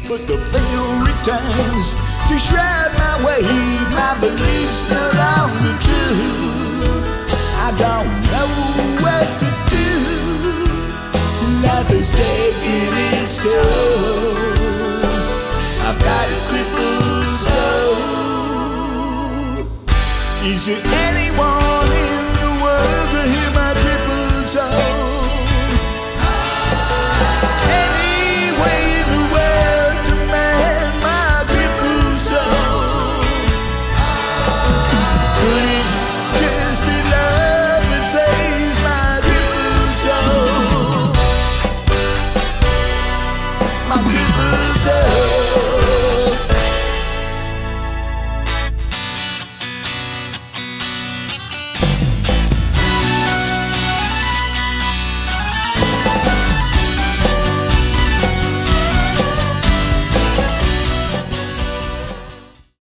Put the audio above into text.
but the veil returns to shroud my way. My beliefs no longer true. I don't know what to do. Life is taking its toll. I've got a crippled soul. Is there anyone in the world to hear my crippled soul? Any way in the world to mend my crippled soul? Could it just be love that saves my crippled soul? My crippled soul.